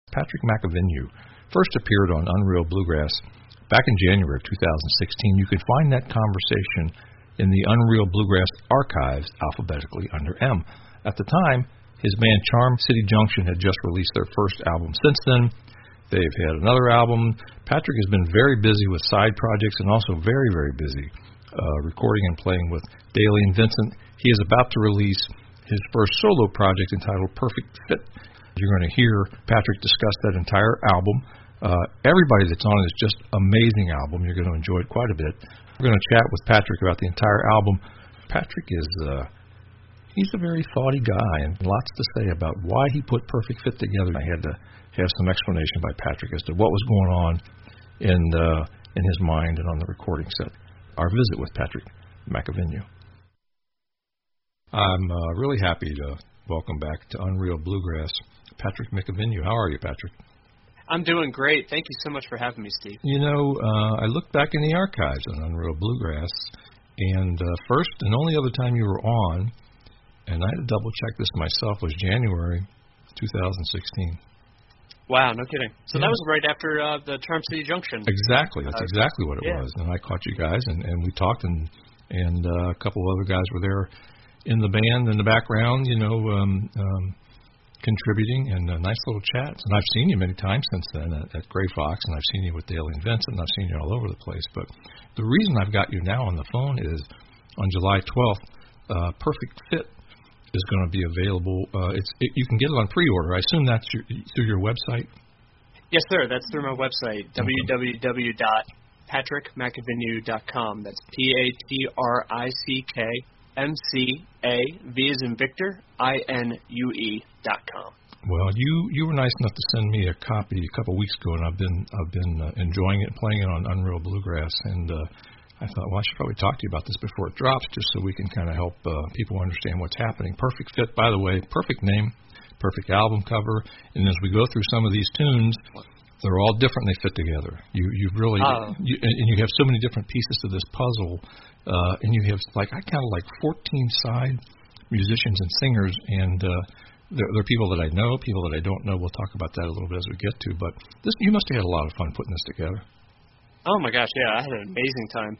Patrick McAvenue first appeared on Unreal Bluegrass back in January of 2016. You can find that conversation in the Unreal Bluegrass archives alphabetically under M. At the time, his band Charm City Junction had just released their first album. Since then, they've had another album. Patrick has been very busy with side projects and also very, very busy recording and playing with Daly and Vincent. He is about to release his first solo project entitled Perfect Fit. You're going to hear Patrick discuss that entire album. Everybody that's on it is just amazing album. You're going to enjoy it quite a bit. We're going to chat with Patrick about the entire album. Patrick is he's a very thoughty guy and lots to say about why he put Perfect Fit together. I had to have some explanation by Patrick as to what was going on in his mind and on the recording set. Our visit with Patrick McAvenue. I'm really happy to welcome back to Unreal Bluegrass Patrick McAvenue. How are you, Patrick? I'm doing great. Thank you so much for having me, Steve. You know, I looked back in the archives on Unreal Bluegrass, and first and only other time you were on, and I had to double-check this myself, was January 2016. Wow, no kidding. So that was right after the Charm City Junction. Exactly. That's exactly what it was. And I caught you guys, and we talked, and a couple of other guys were there in the band in the background, you know, contributing, and nice little chats. And I've seen you many times since then at Gray Fox, and I've seen you with Daly and Vincent, and I've seen you all over the place. But the reason I've got you now on the phone is on July 12th, Perfect Fit is going to be available. You can get it on pre-order. I assume that's through your website? Yes, sir. That's through my website, www.patrickmacavenue.com. That's PATRICKMCA, V as in Victor, INUE.com. Well, you were nice enough to send me a copy a couple of weeks ago, and I've been enjoying it and playing it on Unreal Bluegrass, and I thought, well, I should probably talk to you about this before it drops, just so we can kind of help people understand what's happening. Perfect Fit, by the way, perfect name, perfect album cover, and as we go through some of these tunes, they're all different. They fit together. You really, and you have so many different pieces to this puzzle, and you have I counted 14 side musicians and singers, and they're people that I know, people that I don't know. We'll talk about that a little bit as we get to. But you must have had a lot of fun putting this together. Oh, my gosh, yeah, I had an amazing time.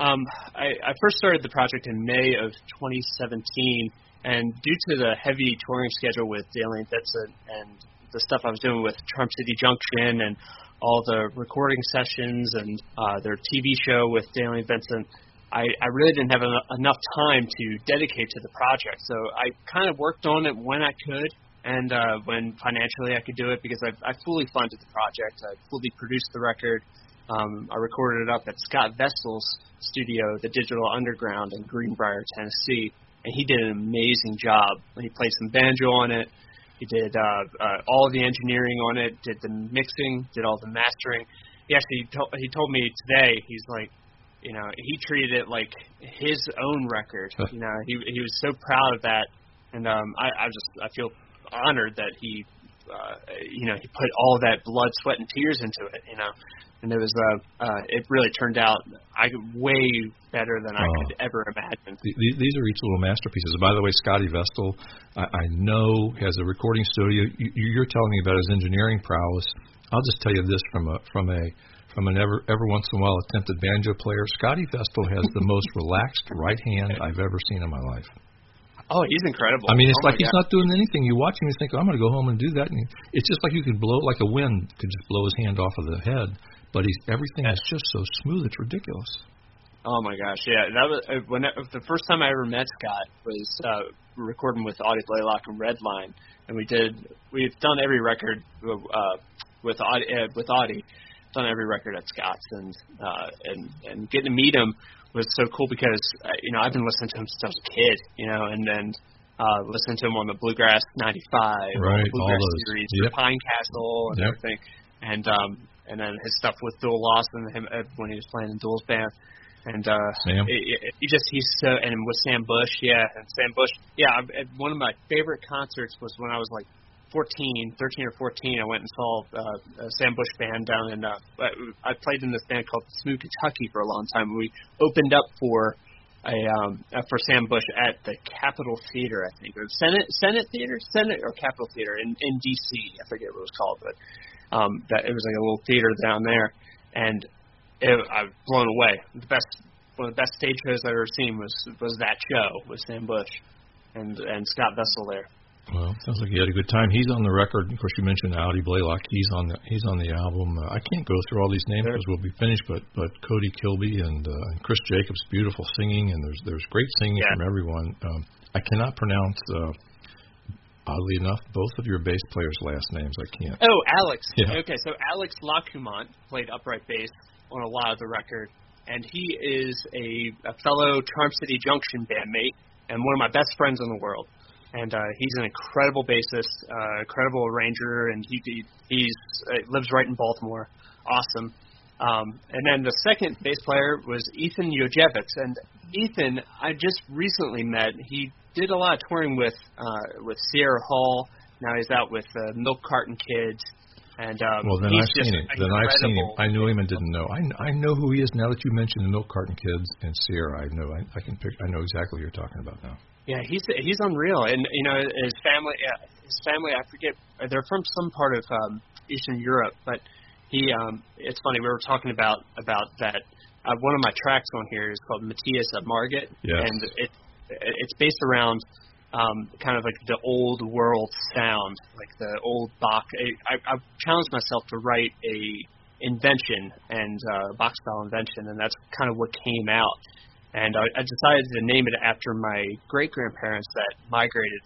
I first started the project in May of 2017, and due to the heavy touring schedule with Daly and Vincent and the stuff I was doing with Charm City Junction and all the recording sessions and their TV show with Daly and Vincent, I really didn't have enough time to dedicate to the project. So I kind of worked on it when I could and when financially I could do it, because I fully funded the project. I fully produced the record. I recorded it up at Scott Vestal's studio, the Digital Underground in Greenbrier, Tennessee, and he did an amazing job. He played some banjo on it. He did all of the engineering on it, did the mixing, did all the mastering. He actually he told me today, he's like, you know, he treated it like his own record. You know, he was so proud of that, and I feel honored that he he put all of that blood, sweat, and tears into it. You know. And it was it really turned out way better than I could ever imagine. These are each little masterpieces. By the way, Scotty Vestal, I know has a recording studio. You're telling me about his engineering prowess. I'll just tell you this from an every once in a while attempted banjo player. Scotty Vestal has the most relaxed right hand I've ever seen in my life. Oh, he's incredible. I mean, it's he's not doing anything. You watch him, you think, I'm going to go home and do that. And it's just like you could blow, like a wind could just blow his hand off of the head. But everything is just so smooth, it's ridiculous. Oh my gosh, yeah. That was the first time I ever met Scott was recording with Audie Blaylock and Redline, and we've done every record with Audie, done every record at Scott's, and getting to meet him was so cool because I've been listening to him since I was a kid, and listening to him on the Bluegrass 95, right, the Bluegrass all those series, yep. Pine Castle, and everything, and then his stuff with Dual Lawson, him when he was playing in Dual's band, and he's so, and with Sam Bush, one of my favorite concerts was when I was like 13 or 14. I went and saw a Sam Bush band down in I played in this band called Smooth Kentucky for a long time. We opened up for for Sam Bush at the Capitol Theater, I think, or Senate or Capitol Theater in D.C. I forget what it was called, but that it was like a little theater down there, and I was blown away. One of the best stage shows I've ever seen was that show with Sam Bush and Scott Vessel there. Well, sounds like you had a good time. He's on the record. Of course, you mentioned Audie Blaylock. He's on the album. I can't go through all these names because we'll be finished. But Cody Kilby and Chris Jacobs, beautiful singing, and there's great singing from everyone. I cannot pronounce. Oddly enough, both of your bass players' last names I can't. Oh, Alex. Yeah. Okay, so Alex Lacumont played upright bass on a lot of the record, and he is a fellow Charm City Junction bandmate and one of my best friends in the world. And he's an incredible bassist, incredible arranger, and he lives right in Baltimore. Awesome. And then the second bass player was Ethan Yojevitz, and Ethan I just recently met. He did a lot of touring with Sierra Hall. Now he's out with Milk Carton Kids. And well, then I've seen him. Then I've seen him. I knew him and didn't know. I know who he is now that you mentioned the Milk Carton Kids and Sierra. I know. I know exactly what you're talking about now. Yeah, he's unreal, and his family. I forget. They're from some part of Eastern Europe, but he. It's funny. We were talking about that. One of my tracks on here is called Matthias at Margit, and it's based around kind of like the old world sound, like the old Bach. I challenged myself to write a invention and Bach style invention, and that's kind of what came out. And I decided to name it after my great-grandparents that migrated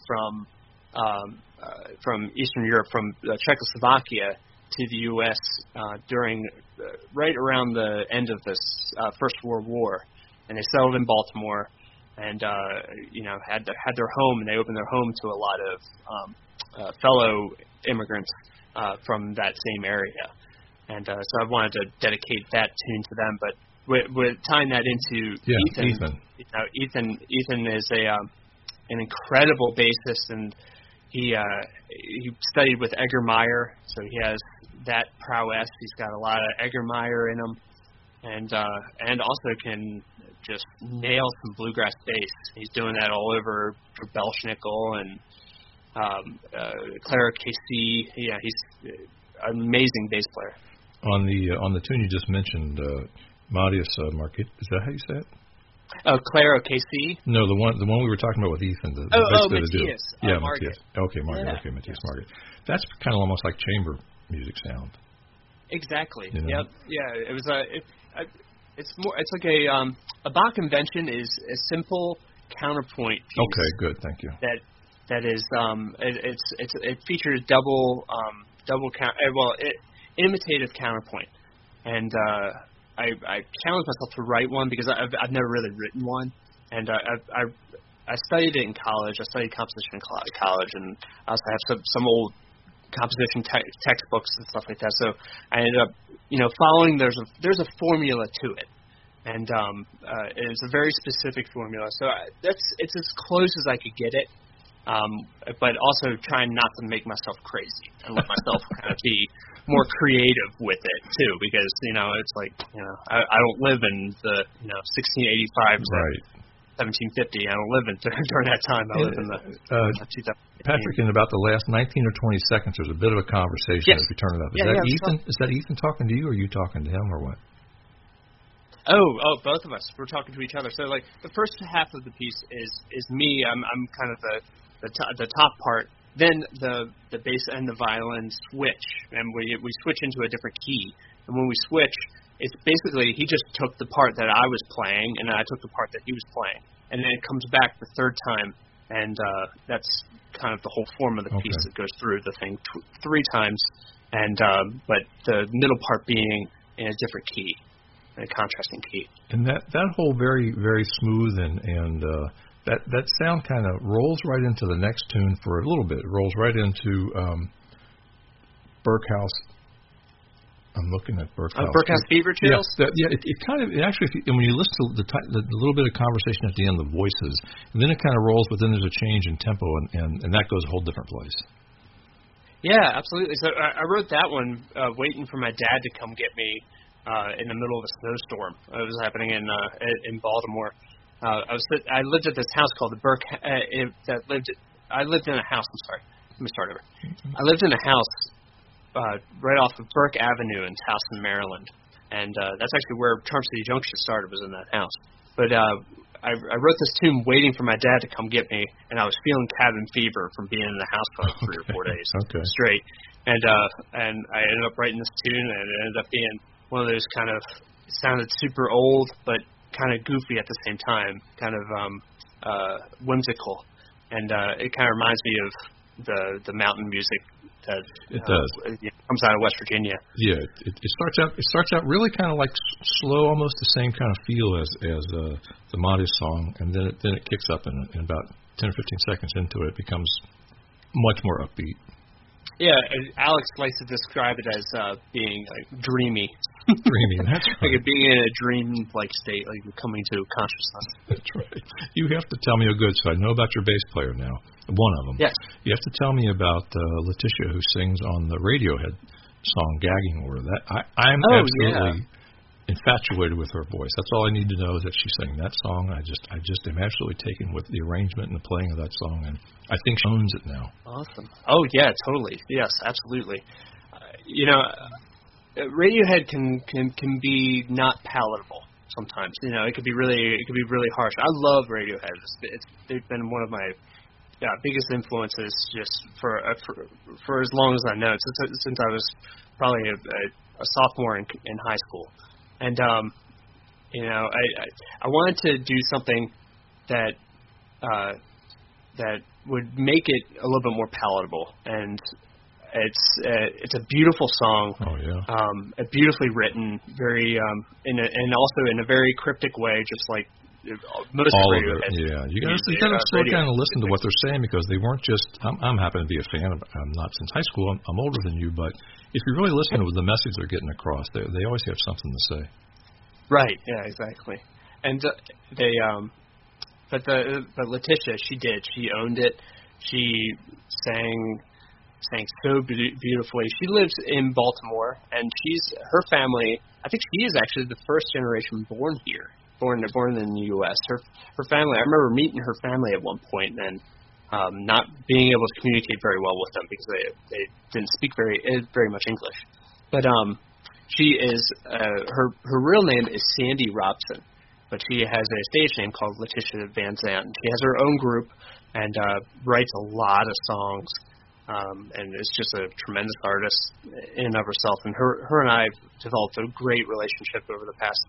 from Eastern Europe, from Czechoslovakia to the U.S. During right around the end of this First World War, and they settled in Baltimore, and had their home, and they opened their home to a lot of fellow immigrants from that same area, and so I wanted to dedicate that tune to them, but. With tying that into Ethan. Ethan is an incredible bassist, and he studied with Edgar Meyer, so he has that prowess. He's got a lot of Edgar Meyer in him, and also can just nail some bluegrass bass. He's doing that all over for Belschnickel and Clara Casey. Yeah, he's an amazing bass player. On the tune you just mentioned. Matthias Margit, is that how you say it? Oh, Claire O'Casey? No, the one we were talking about with Ethan. Matthias. Matthias. Okay, Margit. Yeah. Okay, Matthias Margit. That's kind of almost like chamber music sound. Exactly. You know? Yep. Yeah. It was it's like a Bach invention is a simple counterpoint piece. Okay, good. Thank you. That is it features double imitative counterpoint, and I challenged myself to write one because I've never really written one, and I studied it in college. I studied composition in college, and I also have some old composition textbooks and stuff like that. So I ended up, following. There's a formula to it, and it's a very specific formula. So it's as close as I could get it, but also trying not to make myself crazy and let myself kind of be more creative with it too, because it's like I don't live in the 1685 to 1750. I don't live during that time. I live in the 2015. Patrick, in about the last 19 or 20 seconds, there's a bit of a conversation. If you turn it up, is that Ethan talking to you, or are you talking to him, or what? Oh, both of us. We're talking to each other. So like the first half of the piece is me. I'm kind of the top part. Then the bass and the violin switch, and we switch into a different key. And when we switch, it's basically he just took the part that I was playing, and then I took the part that he was playing. And then it comes back the third time, and that's kind of the whole form of the piece that goes through the thing three times, and but the middle part being in a different key, in a contrasting key. And that whole very, very smooth and that sound kind of rolls right into the next tune for a little bit. It rolls right into Berkhouse. I'm looking at Berkhouse. Berkhouse Fever Chills? It kind of, actually, when you listen to the little bit of conversation at the end, the voices, and then it kind of rolls, but then there's a change in tempo, and that goes a whole different place. Yeah, absolutely. So I wrote that one waiting for my dad to come get me in the middle of a snowstorm. It was happening in Baltimore. I lived at this house called the Burke. I lived in a house. I'm sorry. Let me start over. I lived in a house right off of Burke Avenue in Towson, Maryland, and that's actually where Charm City Junction started. Was in that house. But I wrote this tune waiting for my dad to come get me, and I was feeling cabin fever from being in the house for like 3 or 4 days straight. And I ended up writing this tune, and it ended up being one of those kind of, it sounded super old, but kind of goofy at the same time, kind of whimsical. And it kind of reminds me of the mountain music that it does. Comes out of West Virginia. Yeah, it starts out really kind of like slow, almost the same kind of feel as the Modest song, and then it kicks up, and in about 10 or 15 seconds into it becomes much more upbeat. Yeah, Alex likes to describe it as being like dreamy. Dreamy, that's right. Like being in a dream-like state, like you're coming to consciousness. That's right. You have to tell me so I know about your bass player now, one of them. Yes. You have to tell me about Letitia, who sings on the Radiohead song "Gagging Order." I'm absolutely infatuated with her voice. That's all I need to know is that she sang that song. I just am absolutely taken with the arrangement and the playing of that song, and I think she owns it now. Awesome. Oh yeah, totally. Yes, absolutely. Radiohead can be not palatable sometimes. It could be really harsh. I love Radiohead. They've been one of my biggest influences just for as long as I know. Since I was probably a sophomore in high school. And I wanted to do something that would make it a little bit more palatable, and it's a beautiful song. Oh yeah. Beautifully written, very and also in a very cryptic way, just like most all of it. Yeah, you got to slow down and listen to what they're saying, because they weren't just. I'm happen to be a fan of. I'm not since high school. I'm older than you, but if you really listen to the message they're getting across, they always have something to say. Right. Yeah. Exactly. And but Letitia, she owned it. She sang so beautifully. She lives in Baltimore, and her family. I think she is actually the first generation born here. Born in the U.S. Her family. I remember meeting her family at one point, and not being able to communicate very well with them because they didn't speak very much English. But she is her real name is Sandy Robson, but she has a stage name called Letitia Van Zandt. She has her own group and writes a lot of songs, and is just a tremendous artist in and of herself. And her and I have developed a great relationship over the past.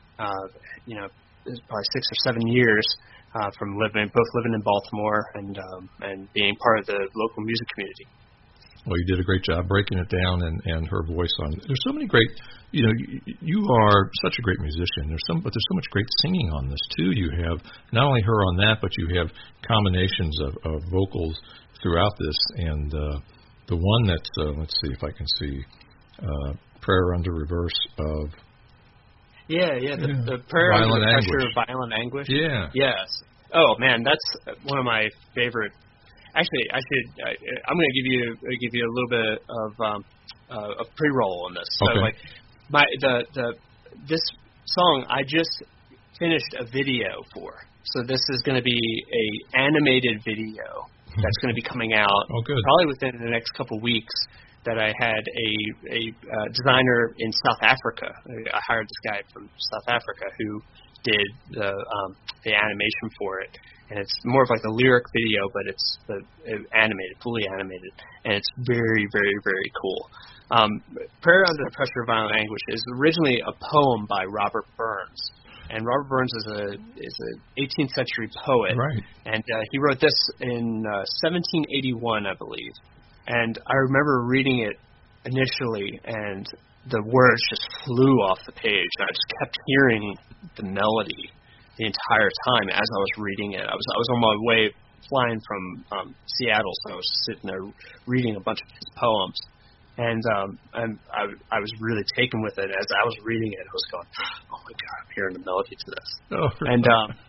Probably 6 or 7 years from both living in Baltimore and being part of the local music community. Well, you did a great job breaking it down and her voice on. There's so many great. You are such a great musician. But there's so much great singing on this too. You have not only her on that, but you have combinations of vocals throughout this. And the one that's let's see if I can see, "Prayer Under Reverse" of. Yeah, the prayer under the pressure of violent anguish. Yeah. Yes. Oh man, that's one of my favorite. Actually, I'm going to give you a little bit of pre-roll on this. So okay. This song I just finished a video for. So this is going to be a animated video that's going to be coming out. Oh, good. Probably within the next couple of weeks. That I had a designer in South Africa. I hired this guy from South Africa who did the animation for it, and it's more of like a lyric video, but it's animated, fully animated, and it's very, very, very cool. "Prayer Under the Pressure of Violent Anguish" is originally a poem by Robert Burns, and Robert Burns is an 18th century poet, right? And he wrote this in 1781, I believe. And I remember reading it initially, and the words just flew off the page, and I just kept hearing the melody the entire time as I was reading it. I was on my way flying from Seattle, so I was just sitting there reading a bunch of his poems, and I was really taken with it. As I was reading it, I was going, "Oh my God, I'm hearing the melody to this." Oh, and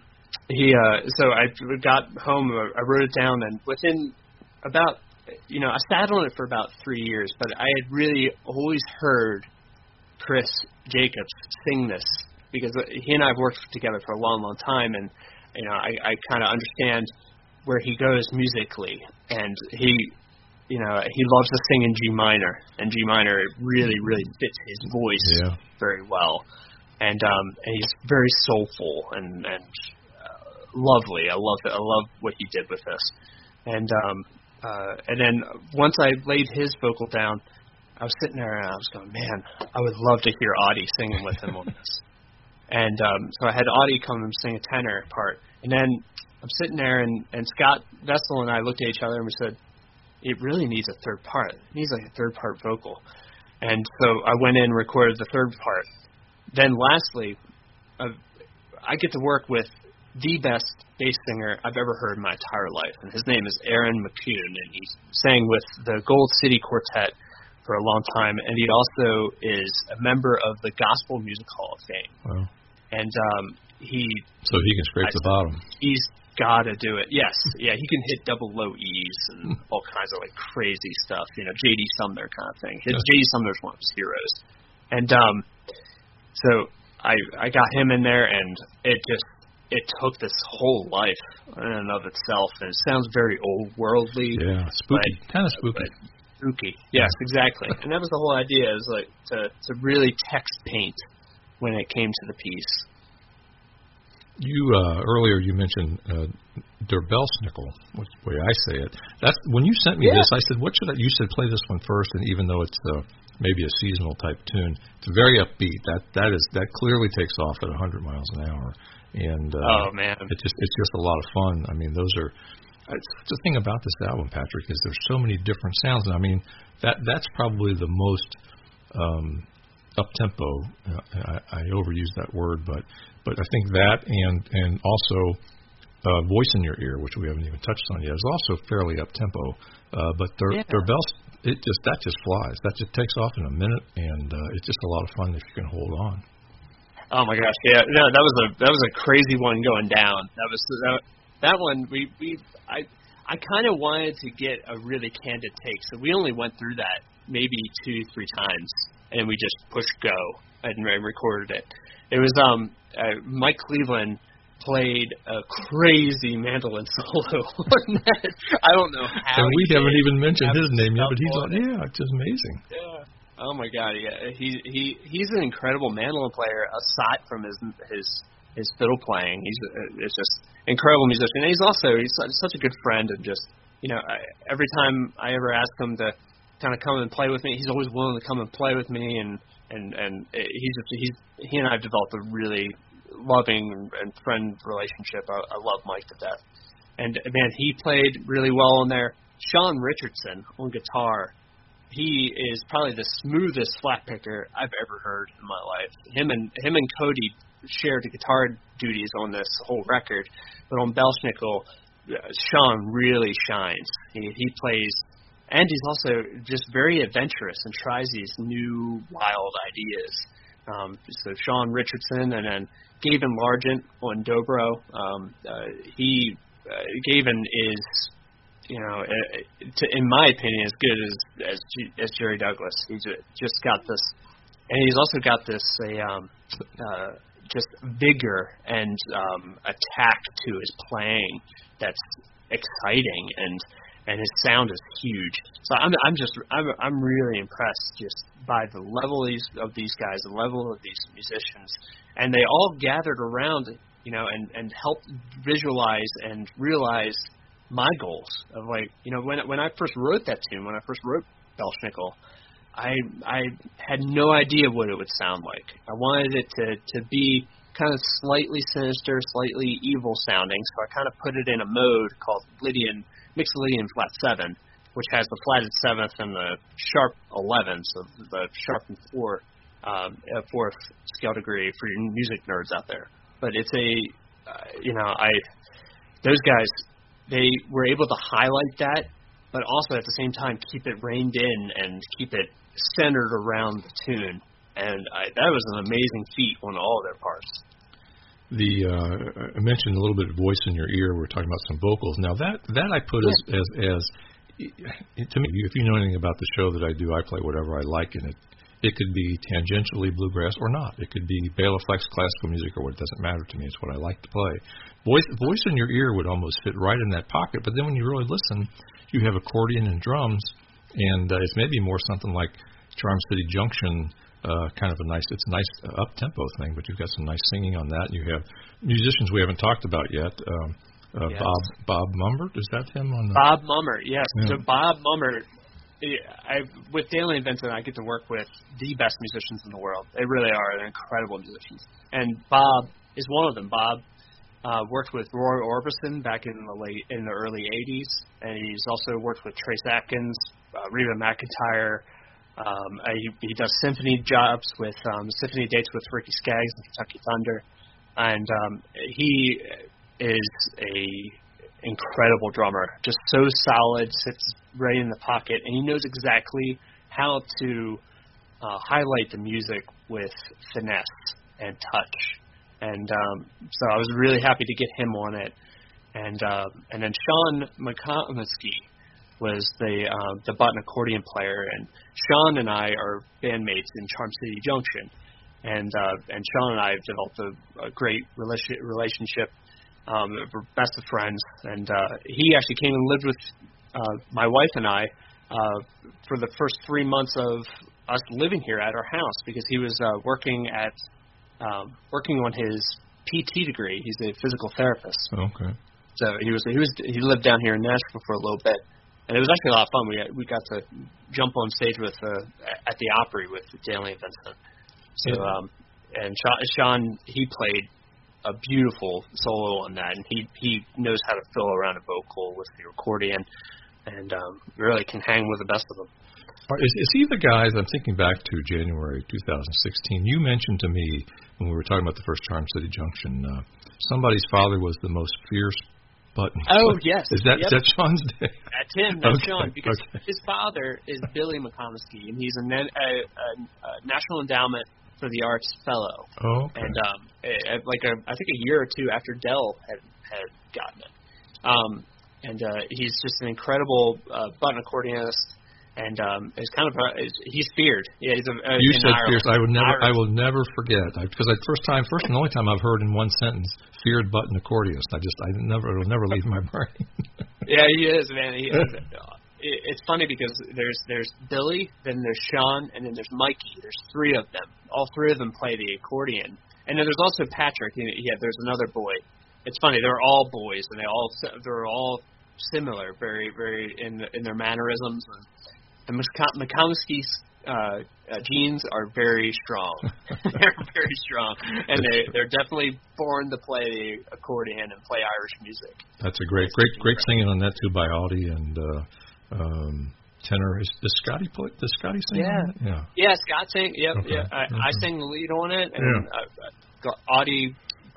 so I got home, I wrote it down, and within about I sat on it for about 3 years, but I had really always heard Chris Jacobs sing this because he and I have worked together for a long, long time, and I kind of understand where he goes musically, and he loves to sing in G minor, and G minor really, really fits his voice very well, and he's very soulful and lovely. I love what he did with this, and then once I laid his vocal down, I was sitting there and I was going, man, I would love to hear Audie singing with him on this. And so I had Audie come and sing a tenor part. And then I'm sitting there, and Scott Vessel and I looked at each other and we said, it really needs a third part. It needs like a third part vocal. And so I went in and recorded the third part. Then lastly, I get to work with the best bass singer I've ever heard in my entire life. And his name is Aaron McCune, and he sang with the Gold City Quartet for a long time, and he also is a member of the Gospel Music Hall of Fame. Wow. And so he can scrape the bottom. He's got to do it. Yes, yeah, he can hit double low E's and all kinds of like crazy stuff. J.D. Sumner kind of thing. J.D. Sumner's one of his heroes. And so I got him in there, and it took this whole life in and of itself, and it sounds very old worldly. Yeah, spooky, kind of spooky. Spooky. Yes, exactly. And that was the whole idea, is like to really text paint when it came to the piece. You earlier you mentioned Der Belsnickel, which is the way I say it. That's when you sent me this. I said, "What should I?" You said, "Play this one first." And even though it's maybe a seasonal type tune, it's very upbeat. That clearly takes off at 100 miles an hour. And oh man, it's just a lot of fun. I mean, the thing about this album, Patrick, is there's so many different sounds. And I mean, that's probably the most up-tempo. I overuse that word, but I think that and also Voice in Your Ear, which we haven't even touched on yet, is also fairly up-tempo. But their bells, that just flies. That just takes off in a minute, and it's just a lot of fun if you can hold on. Oh my gosh, yeah, no, that was a crazy one going down. That one I kind of wanted to get a really candid take, so we only went through that maybe 2-3 times, and we just pushed go and recorded it. It was Mike Cleveland played a crazy mandolin solo on that. I don't know how. And we haven't even mentioned his name yet, but it's just amazing. Yeah. Oh my God, yeah. He's an incredible mandolin player aside from his fiddle playing. He's just incredible musician. And he's such a good friend, and just every time I ever ask him to kind of come and play with me, he's always willing to come and play with me, and he and I have developed a really loving and friend relationship. I love Mike to death. And man, he played really well on there. Sean Richardson on guitar. He is probably the smoothest flat picker I've ever heard in my life. Him and Cody shared the guitar duties on this whole record, but on Belsnickel, Sean really shines. He plays, and he's also just very adventurous and tries these new wild ideas. So Sean Richardson, and then Gavin Largent on dobro. Gavin is, in my opinion, as good as Jerry Douglas. He's just got this, and he's also got this just vigor and attack to his playing that's exciting, and his sound is huge. So I'm really impressed just by the level of these guys, the level of these musicians, and they all gathered around, and helped visualize and realize my goals of when I first wrote that tune, when I first wrote Belsnickel, I had no idea what it would sound like. I wanted it to be kind of slightly sinister, slightly evil sounding, so I kind of put it in a mode called mixed Lydian flat 7, which has the flatted 7th and the sharp 11th, so the sharp and 4th scale degree for your music nerds out there. But it's those guys, they were able to highlight that, but also at the same time keep it reined in and keep it centered around the tune. And that was an amazing feat on all of their parts. I mentioned a little bit of Voice in Your Ear. We're talking about some vocals. Now that I put as to me, if you know anything about the show that I do, I play whatever I like, and It could be tangentially bluegrass or not. It could be Bela Fleck's classical music or what. It doesn't matter to me. It's what I like to play. Voice in your ear would almost fit right in that pocket, but then when you really listen, you have accordion and drums, and it's maybe more something like Charm City Junction, kind of it's a nice up-tempo thing, but you've got some nice singing on that. You have musicians we haven't talked about yet. Yes. Bob Mumbert, is that him? Bob Mumbert, yes. Yeah. So Bob Mumbert, with Daly and Vincent, I get to work with the best musicians in the world. They really are. They're incredible musicians. And Bob is one of them. Bob worked with Roy Orbison back in the early 80s, and he's also worked with Trace Atkins, Reba McEntire. He does symphony jobs with symphony dates with Ricky Skaggs and Kentucky Thunder, and he is a incredible drummer, just so solid, sits right in the pocket, and he knows exactly how to highlight the music with finesse and touch. And so I was really happy to get him on it. And then Sean McComiskey was the button accordion player, and Sean and I are bandmates in Charm City Junction. And Sean and I have developed a great relationship. We're best of friends, and he actually came and lived with my wife and I for the first 3 months of us living here at our house, because he was working on his PT degree. He's a physical therapist. Okay. So he lived down here in Nashville for a little bit, and it was actually a lot of fun. We got to jump on stage with at the Opry with Daly and Vincent. So and Sean, he played a beautiful solo on that, and he knows how to fill around a vocal with the accordion, and really can hang with the best of them. Is he the guy, I'm thinking back to January 2016, you mentioned to me when we were talking about the first Charm City Junction, somebody's father was the most fierce button. Oh, yes. Is that Sean's day? That's him. That's okay. Sean, because his father is Billy McComiskey, and he's a National Endowment for the Arts Fellow. Oh, okay. And I think a year or two after Dell had gotten it. And he's just an incredible button accordionist, and he's feared. Yeah, he's you said Ireland. fierce. I will never forget, because first and only time I've heard in one sentence, feared button accordionist. It'll never leave my brain. Yeah, he is, man. He is. It's funny because there's Billy, then there's Sean, and then there's Mikey. There's three of them. All three of them play the accordion, and then there's also Patrick. There's another boy. It's funny. They're all boys, and they're all similar, very, very in their mannerisms. And McComiskey's genes are very strong. They're very strong, and they're definitely born to play the accordion and play Irish music. That's a great singing on that too by Audie and tenor. Does Scotty sing? Yeah. Yeah, Scott sang. Yep. Okay. Yeah. I sang the lead on it, and Audie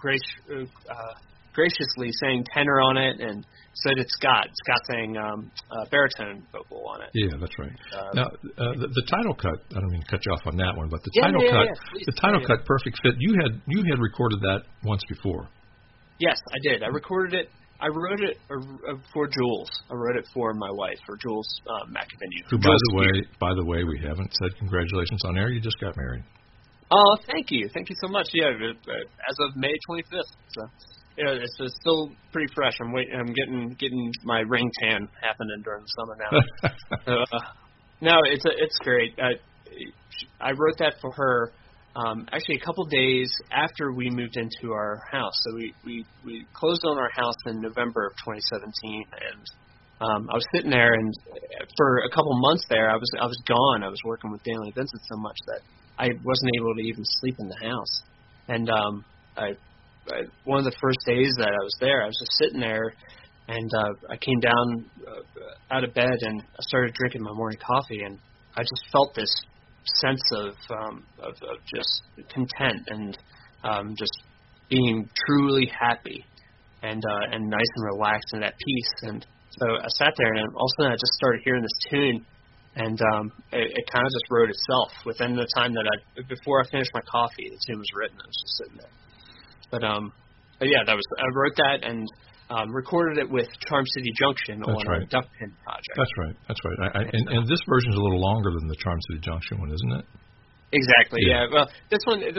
graciously sang tenor on it, and so did Scott. Scott sang baritone vocal on it. Yeah, that's right. Now, the title cut. I don't mean to cut you off on that one, but the title cut. Please, the title cut, perfect fit. You had recorded that once before. Yes, I did. I recorded it. I wrote it for Jules. I wrote it for my wife, for Jules McAvenue. Who, by the way, we haven't said congratulations on air. You just got married. Oh, thank you. Thank you so much. Yeah, as of May 25th. So. Yeah, it's still pretty fresh. I'm getting my ring tan happening during the summer now. No, it's great. I wrote that for her actually a couple days after we moved into our house. So we closed on our house in November of 2017, and I was sitting there, and for a couple months there, I was gone. I was working with Daly and Vincent so much that I wasn't able to even sleep in the house, and one of the first days that I was there, I was just sitting there, and I came down out of bed, and I started drinking my morning coffee, and I just felt this sense of just content and just being truly happy and nice and relaxed and at peace. And so I sat there, and all of a sudden I just started hearing this tune, and it kind of just wrote itself within the time that before I finished my coffee, the tune was written. I was just sitting there. But yeah, I wrote that and recorded it with Charm City Junction on a Duckpin project. That's right. And this version is a little longer than the Charm City Junction one, isn't it? Exactly. Yeah. Well, this one. It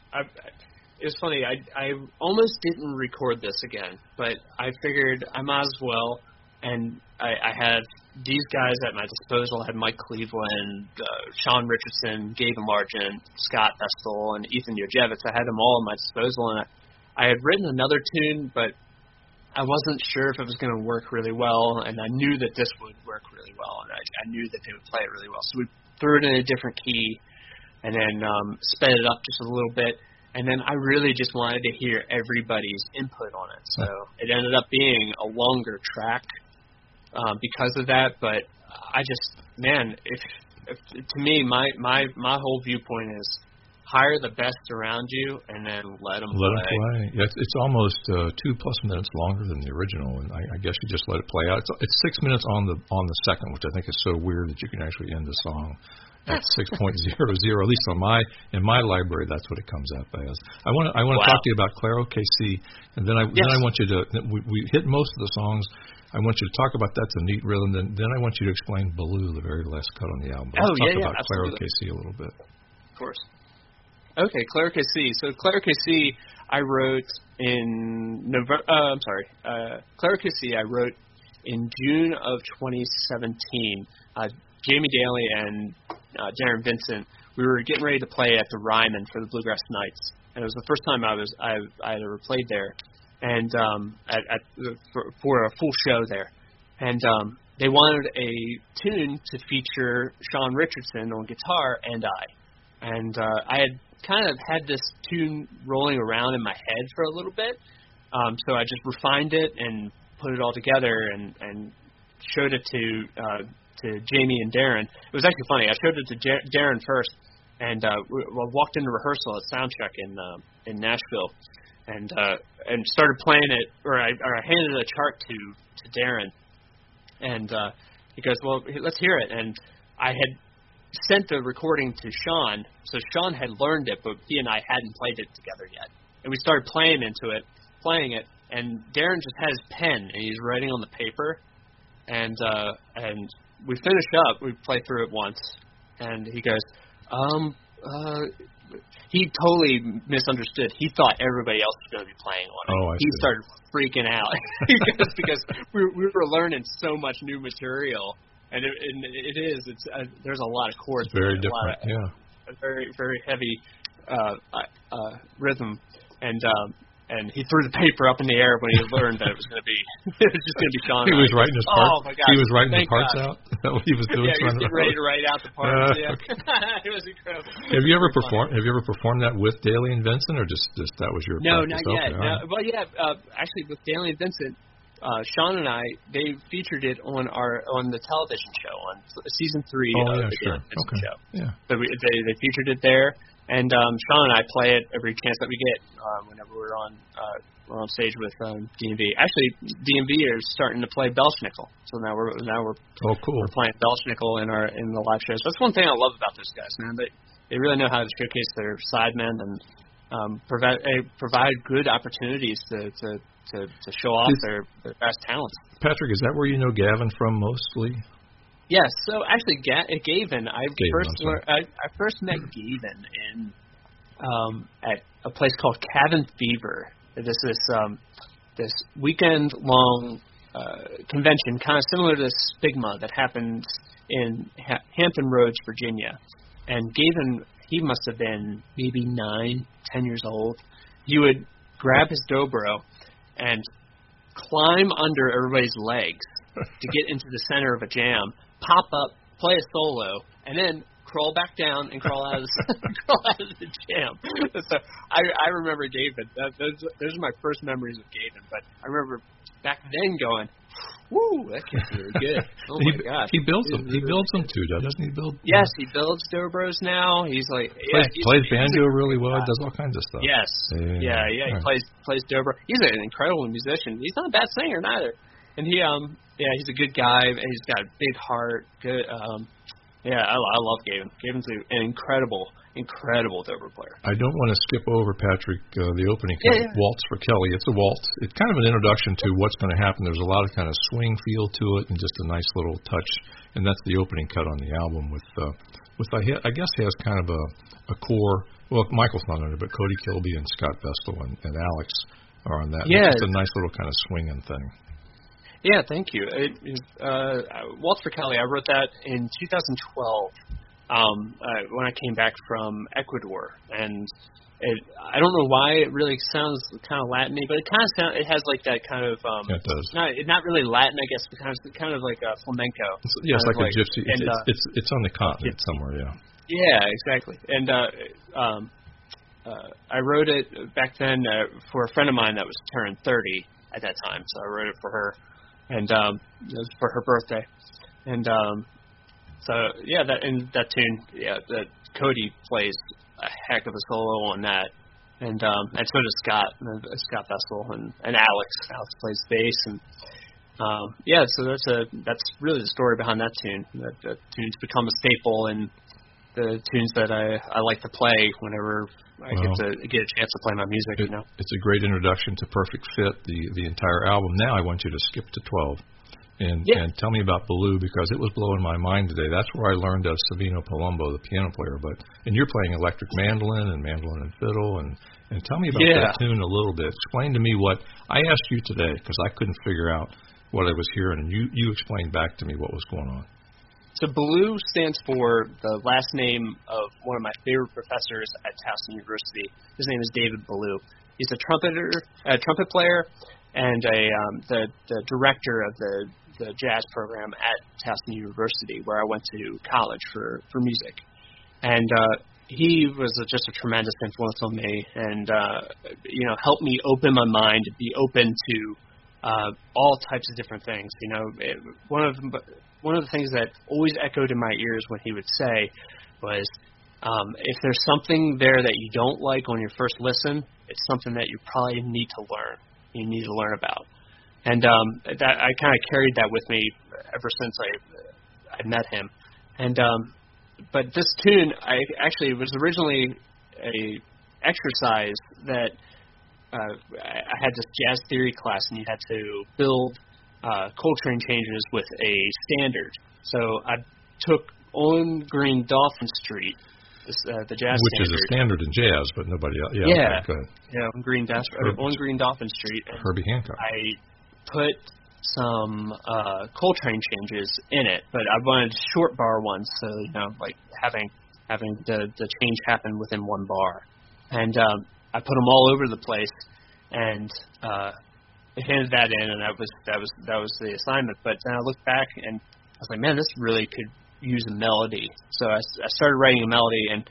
was funny. I almost didn't record this again, but I figured I might as well. And I had these guys at my disposal. I had Mike Cleveland, Sean Richardson, Gavin Largent, Scott Vestal, and Ethan Yojevitz. I had them all at my disposal, and I had written another tune, but I wasn't sure if it was going to work really well, and I knew that this would work really well, and I knew that they would play it really well. So we threw it in a different key, and then sped it up just a little bit, and then I really just wanted to hear everybody's input on it. So it ended up being a longer track because of that, but I just, man, if to me, my whole viewpoint is hire the best around you, and then let them play. Yeah, it's almost 2+ minutes longer than the original, and I guess you just let it play out. It's 6 minutes on the second, which I think is so weird that you can actually end the song at 6.00. At least in my library, that's what it comes up as. I want to talk to you about Claro KC, and then I want you to. We hit most of the songs. I want you to talk about that's a neat rhythm. Then I want you to explain Baloo, the very last cut on the album. Let's talk about Claro KC a little bit. Of course. Okay, Claro KC. So Claro KC, I wrote in November. Claro KC, I wrote in June of 2017. Jamie Daly and Darren Vincent, we were getting ready to play at the Ryman for the Bluegrass Nights, and it was the first time I had ever played there, and for a full show there, and they wanted a tune to feature Sean Richardson on guitar and I had kind of had this tune rolling around in my head for a little bit, so I just refined it and put it all together and showed it to Jamie and Darren. It was actually funny. I showed it to Darren first, and we walked into rehearsal at Soundcheck in Nashville, and started playing it. Or I handed a chart to Darren, and he goes, "Well, let's hear it." And I had sent the recording to Sean, so Sean had learned it, but he and I hadn't played it together yet. And we started playing it, and Darren just had his pen and he's writing on the paper, and we finish up. We play through it once, and he goes, he totally misunderstood. He thought everybody else was going to be playing on it. Oh, I he see. started freaking out because we were learning so much new material. And it's there's a lot of chords. It's very different, a very, very heavy rhythm, and he threw the paper up in the air when he learned that it was going to be just going to be Sean. He was writing his parts. Oh my gosh! He was writing the parts God. out. Is that what he was doing? Yeah, he was getting ready to write out the parts. Okay. It was incredible. Have you ever performed that with Daly and Vincent, or just that was your No, practice? not yet. Okay, No, right. well, yeah, actually with Daly and Vincent. Sean and I, they featured it on the television show on season 3 of the Daly and Vincent show. Yeah. So they featured it there, and Sean and I play it every chance that we get whenever we're on stage with DMV. Actually, DMV are starting to play Belschnickel, so now we're Oh, cool. We're playing Belschnickel in the live shows. That's one thing I love about those guys, man. They really know how to showcase their sidemen and provide good opportunities to show off their vast talents. Patrick, is that where you know Gavin from mostly? Yes. So actually, Gavin, I first met Gavin in at a place called Cabin Fever. This weekend-long convention, kind of similar to Stigma, that happened in Hampton Roads, Virginia. And Gavin, he must have been maybe 9, 10 years old. He would grab his dobro and climb under everybody's legs to get into the center of a jam, pop up, play a solo, and then crawl back down and crawl out of the jam. So I remember Gavin. Those are my first memories of Gavin. But I remember back then going, "Woo, that kid's really good." Oh my gosh, he builds them. He builds them too, doesn't he? Yes, he builds dobros now. He's like plays banjo really well. Does all kinds of stuff. Yes, yeah. He plays dobro. He's an incredible musician. He's not a bad singer neither. And he's a good guy. He's got a big heart. Good. I love Gavin. Gavin's an incredible dobro player. I don't want to skip over, Patrick, the opening cut, Waltz for Kelly. It's a waltz. It's kind of an introduction to what's going to happen. There's a lot of kind of swing feel to it and just a nice little touch. And that's the opening cut on the album with I guess he has kind of a core. Well, Michael's not on it, but Cody Kilby and Scott Vestal and Alex are on that. Yeah, it's a nice little kind of swinging thing. Yeah, thank you. Waltz for Cali, I wrote that in 2012 when I came back from Ecuador, and I don't know why it really sounds kind of Latin-y, but it has like that kind of yeah, it does. Not really Latin, I guess, but kind of like a flamenco. It's like a gypsy. It's on the continent somewhere, yeah. Yeah, exactly. And I wrote it back then for a friend of mine that was turning 30 at that time, so I wrote it for her, and it was for her birthday. And so yeah, that tune, yeah, that Cody plays a heck of a solo on that, and so does Scott Vestal and Alex. Alex plays bass, and yeah, so that's really the story behind that tune. That tune's become a staple in the tunes that I like to play whenever I get a chance to play my music. It's a great introduction to Perfect Fit, the entire album. Now I want you to skip to 12 and tell me about Baloo, because it was blowing my mind today. That's where I learned of Savino Palumbo, the piano player. And you're playing electric mandolin and fiddle, and tell me about that tune a little bit. Explain to me what I asked you today, because I couldn't figure out what I was hearing, and you explained back to me what was going on. So Baloo stands for the last name of one of my favorite professors at Towson University. His name is David Baloo. He's a trumpet player, and the director of the jazz program at Towson University, where I went to college for music. And he was just a tremendous influence on me, and helped me open my mind, be open to all types of different things. One of the things that always echoed in my ears when he would say was, if there's something there that you don't like on your first listen, it's something that you probably need to learn. You need to learn about. And that I kind of carried that with me ever since I met him. And but this tune, it was originally a exercise that I had this jazz theory class, and you had to build Coltrane changes with a standard. So I took On Green Dolphin Street, the jazz which standard. Is a standard in jazz, but nobody else. Yeah. Okay, good. Yeah, On Green Dolphin Street. Herbie Hancock. I put some Coltrane changes in it, but I wanted short bar ones, so like having the change happen within one bar. And I put them all over the place, and handed that in, and that was the assignment. But then I looked back, and I was like, man, this really could use a melody. So I started writing a melody, and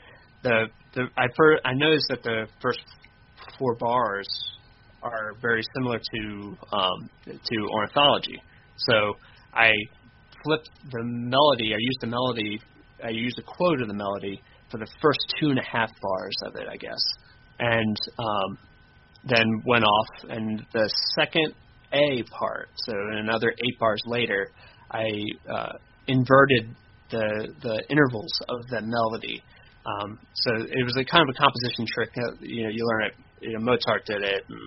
I noticed that the first 4 bars are very similar to ornithology. So I flipped the melody. I used a quote of the melody for the first 2.5 bars of it, I guess, and then went off, and the second A part, so another 8 bars later, I inverted the intervals of the melody. So it was a kind of a composition trick. You learn it. Mozart did it, and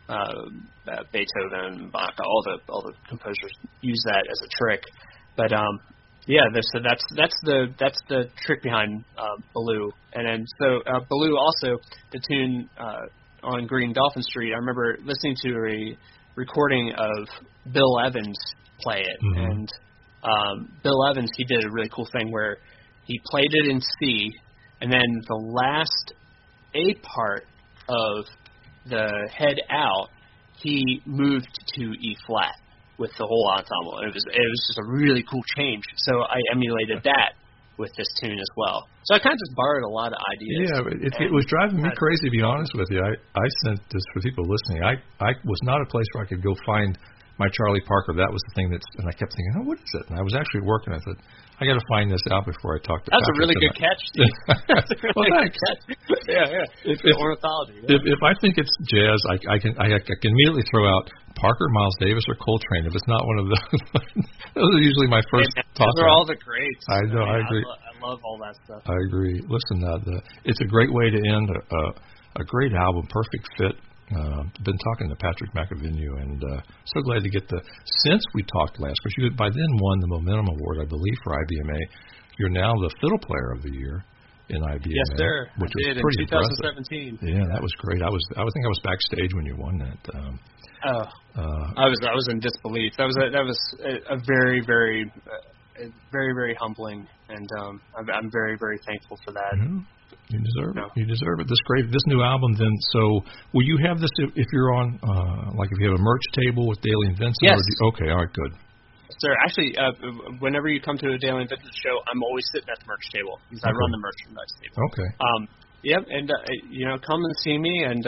Beethoven, Bach, all the composers use that as a trick. But so that's the trick behind Baloo. And then Baloo also, the tune on Green Dolphin Street, I remember listening to a recording of Bill Evans play it. Mm-hmm. And Bill Evans, he did a really cool thing where he played it in C, and then the last A part of the head out, he moved to E flat with the whole ensemble. It was just a really cool change. So I emulated that with this tune as well. So I kind of just borrowed a lot of ideas. Yeah, it was driving me crazy, to be honest with you. I sent this for people listening. I was not a place where I could go find my Charlie Parker. That was the thing and I kept thinking, what is it? And I was actually working. I thought, I got to find this out before I talk to That's Patrick a really good catch, Steve. Well, thanks. Yeah. It's ornithology. Yeah. If I think it's jazz, I can immediately throw out Parker, Miles Davis, or Coltrane. If it's not one of those, those are usually my first toss. Those are all the greats. I know. I agree. I love all that stuff. I agree. Listen, it's a great way to end a great album, Perfect Fit. Been talking to Patrick McAvenue, and so glad to get since we talked last, because you had by then won the Momentum Award, I believe, for IBMA. You're now the fiddle player of the year in IBMA. Yes, sir. Which was I did pretty in 2017. impressive. Yeah, that was great. I think I was backstage when you won that. I was in disbelief. That was a very, very, very, very humbling, and I'm very, very thankful for that. Mm-hmm. You deserve it. You deserve it. This new album. Then, so will you have this if you're on like if you have a merch table with Dailey and Vincent? Yes. Okay. All right. Good. Sir, actually, whenever you come to a Dailey and Vincent show, I'm always sitting at the merch table because I run the merchandise table. Okay. Yep, and come and see me, and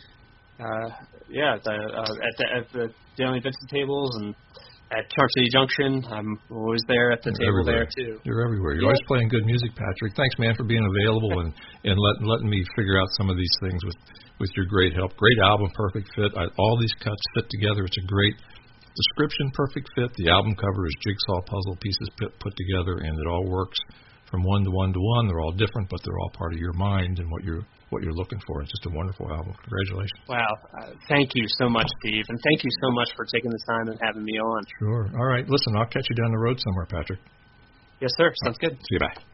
at the Dailey and Vincent tables and at Charm City Junction, I'm always there at the table everywhere. there too. You're everywhere. You're always playing good music, Patrick. Thanks, man, for being available and letting me figure out some of these things with your great help. Great album, perfect fit. All these cuts fit together. It's a great description, perfect fit. The album cover is jigsaw puzzle pieces put together, and it all works from one to one to one. They're all different, but they're all part of your mind and what you're looking for. It's just a wonderful album. Congratulations. Wow. Thank you so much, Steve, and thank you so much for taking the time and having me on. Sure. All right. Listen, I'll catch you down the road somewhere, Patrick. Yes, sir. Sounds good. See you. Bye.